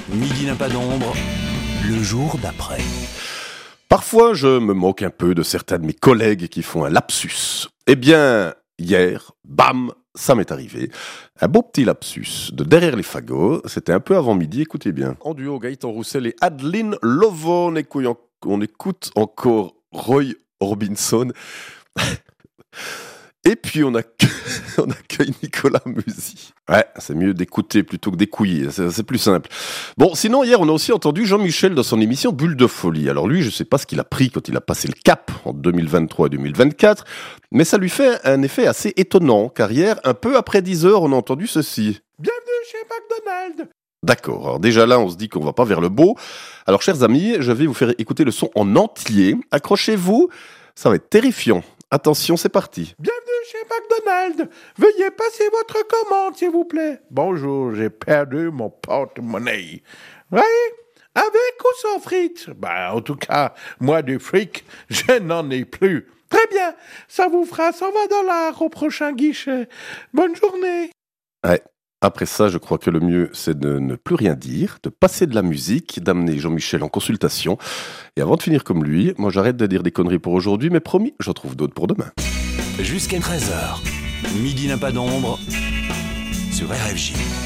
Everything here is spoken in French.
Midi n'a pas d'ombre, le jour d'après. Parfois, je me moque un peu de certains de mes collègues qui font un lapsus. Eh bien, hier, bam, ça m'est arrivé. Un beau petit lapsus de derrière les fagots. C'était un peu avant midi, écoutez bien. En duo, Gaëtan Roussel et Adeline Lovo. On écoute encore Roy Orbison. Et puis on accueille Nicolas Musy. Ouais, c'est mieux d'écouter plutôt que d'écouiller, c'est plus simple. Bon, sinon hier on a aussi entendu Jean-Michel dans son émission Bulle de Folie. Alors lui, je sais pas ce qu'il a pris quand il a passé le cap en 2023 et 2024, mais ça lui fait un effet assez étonnant, car hier, un peu après 10h, on a entendu ceci. Bienvenue chez McDonald's. D'accord, alors déjà là on se dit qu'on va pas vers le beau. Alors chers amis, je vais vous faire écouter le son en entier. Accrochez-vous, ça va être terrifiant. Attention, c'est parti. Bienvenue chez McDonald's. Veuillez passer votre commande, s'il vous plaît. Bonjour, j'ai perdu mon porte-monnaie. Oui, avec ou sans frites? En tout cas, moi du fric, je n'en ai plus. Très bien, ça vous fera 120 $ au prochain guichet. Bonne journée. Ouais. Après ça, je crois que le mieux, c'est de ne plus rien dire, de passer de la musique, d'amener Jean-Michel en consultation. Et avant de finir comme lui, moi j'arrête de dire des conneries pour aujourd'hui, mais promis, j'en trouve d'autres pour demain. Jusqu'à 13h, Midi n'a pas d'ombre sur RFJ.